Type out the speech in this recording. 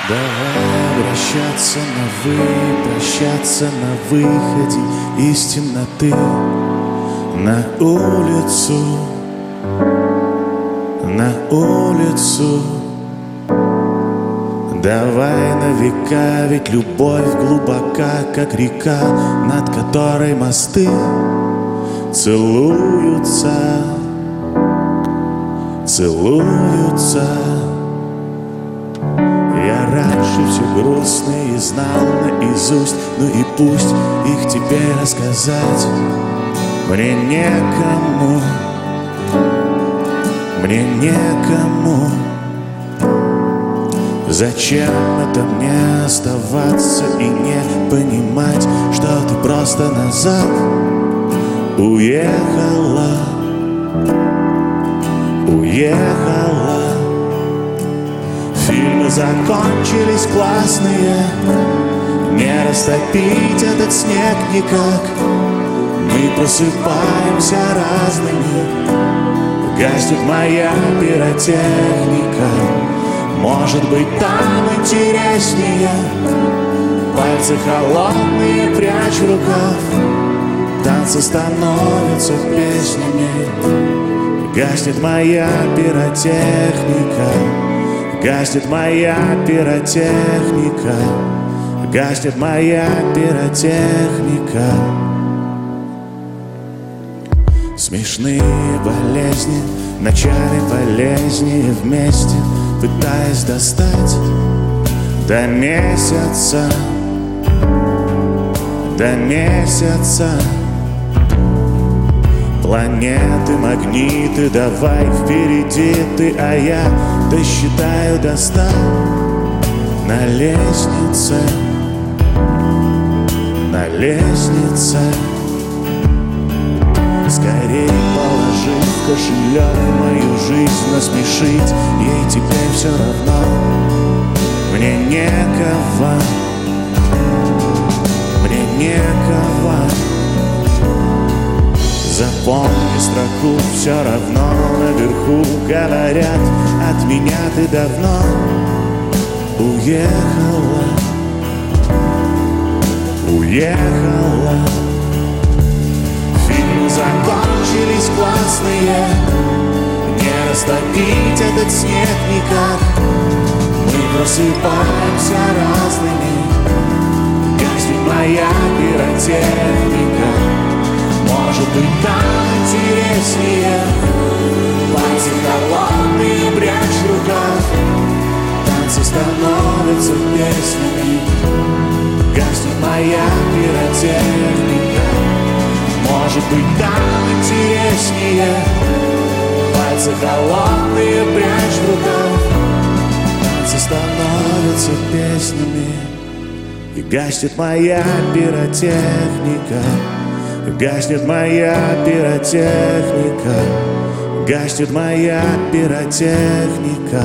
Давай обращаться на «вы», прощаться на выходе из темноты. На улицу, на улицу. Давай на века, ведь любовь глубока, как река, над которой мосты целуются, целуются. Я раньше все грустное знал наизусть, ну и пусть их теперь рассказать мне некому, мне некому. Зачем это мне оставаться и не понимать, что ты просто назад уехала, уехала. Фильмы закончились классные, не растопить этот снег никак. Мы просыпаемся разными, гаснет моя пиротехника. Может быть, там интереснее. Пальцы холодные, прячь в рукав. Танцы становятся песнями. Гаснет моя пиротехника. Гаснет моя пиротехника. Гаснет моя пиротехника. Смешные болезни, в начале болезни вместе, пытаясь достать до месяца, до месяца. Планеты, магниты, давай впереди ты, а я досчитаю до 100 на лестнице, на лестнице. Скорей положи в кошелек мою жизнь, насмешить ей теперь все равно. Мне некого, мне некого. Запомни строку, все равно наверху говорят, от меня ты давно уехала, уехала. Фильмы закончились классные, не растопить этот снег никак. Мы просыпаемся разными, гаснет моя пиротехника. Может быть, там интереснее. Пальцы холодные, прячь в рукав. Танцы становятся песнями. Гаснет моя пиротехника. Может быть, там интереснее. Пальцы холодные, прячь в рукав. Танцы становятся песнями. И гаснет моя пиротехника. Гаснет моя пиротехника. Гаснет моя пиротехника.